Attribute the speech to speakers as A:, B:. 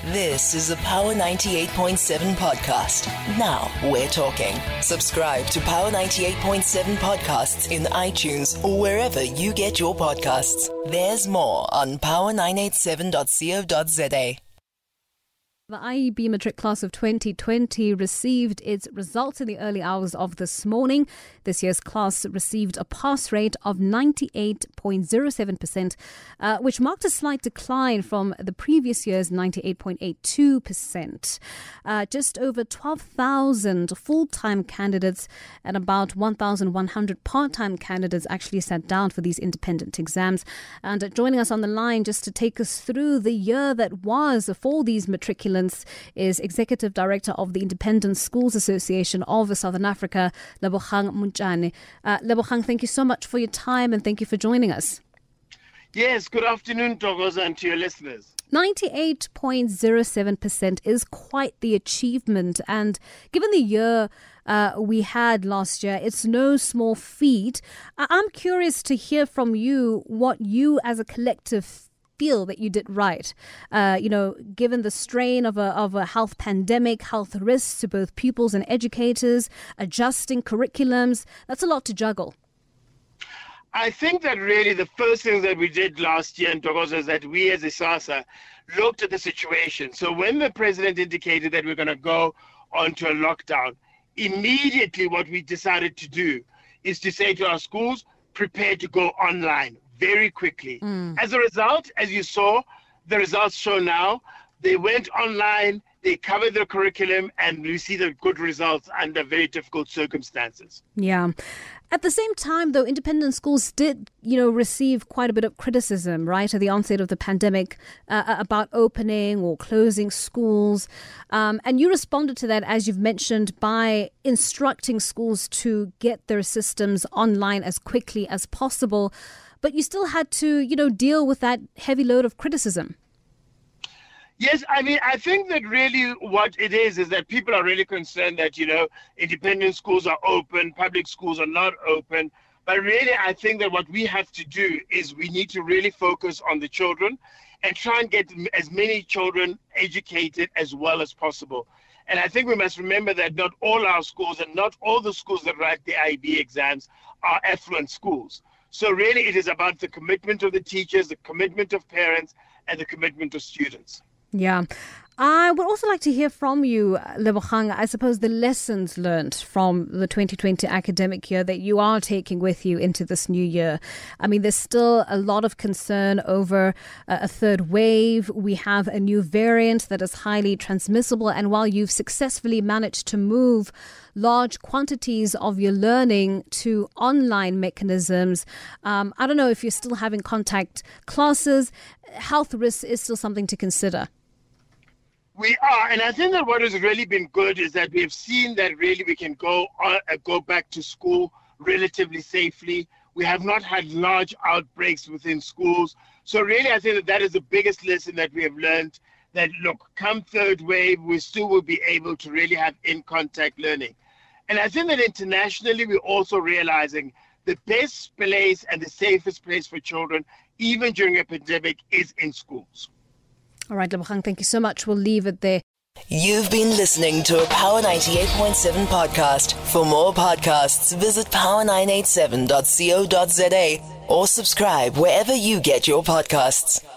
A: This is a Power 98.7 podcast. Now we're talking. Subscribe to Power 98.7 podcasts in iTunes or wherever you get your podcasts. There's more on power987.co.za.
B: The IEB Matric class of 2020 received its results in the early hours of this morning. This year's class received a pass rate of 98.07%, which marked a slight decline from the previous year's 98.82%. Just over 12,000 full-time candidates and about 1,100 part-time candidates actually sat down for these independent exams. And joining us on the line just to take us through the year that was for these matriculants is Executive Director of the Independent Schools Association of Southern Africa, Lebogang Montjane. Lebogang, thank you so much for your time and thank you for joining us.
C: Yes, good afternoon, Togoza, and to your listeners.
B: 98.07% is quite the achievement, and given the year we had last year, it's no small feat. I'm curious to hear from you what you as a collective feel that you did right, given the strain of a health pandemic, health risks to both pupils and educators, adjusting curriculums. That's a lot to juggle.
C: I think that really the first thing that we did last year in Togoza is that we as ISASA looked at the situation. So when the president indicated that we're going to go onto a lockdown, immediately what we decided to do is to say to our schools, prepare to go online very quickly. As a result, as you saw, the results show now, they went online, they covered their curriculum, and we see the good results under very difficult circumstances.
B: Yeah. At the same time, though, independent schools did, receive quite a bit of criticism, right, at the onset of the pandemic about opening or closing schools. And you responded to that, as you've mentioned, by instructing schools to get their systems online as quickly as possible. But you still had to, deal with that heavy load of criticism.
C: Yes, I think that really what it is that people are really concerned that, independent schools are open, public schools are not open. But really, I think that what we have to do is we need to really focus on the children and try and get as many children educated as well as possible. And I think we must remember that not all our schools and not all the schools that write the IB exams are affluent schools. So really, it is about the commitment of the teachers, the commitment of parents, and the commitment of students.
B: Yeah. I would also like to hear from you, Lebogang, I suppose the lessons learned from the 2020 academic year that you are taking with you into this new year. There's still a lot of concern over a third wave. We have a new variant that is highly transmissible. And while you've successfully managed to move large quantities of your learning to online mechanisms, I don't know if you're still having contact classes. Health risks is still something to consider.
C: We are, and I think that what has really been good is that we have seen that really we can go back to school relatively safely. We have not had large outbreaks within schools. So really, I think that is the biggest lesson that we have learned, that look, come third wave, we still will be able to really have in-contact learning. And I think that internationally, we're also realizing the best place and the safest place for children, even during a pandemic, is in schools.
B: All right, Lebogang, thank you so much. We'll leave it there.
A: You've been listening to a Power 98.7 podcast. For more podcasts, visit power987.co.za or subscribe wherever you get your podcasts.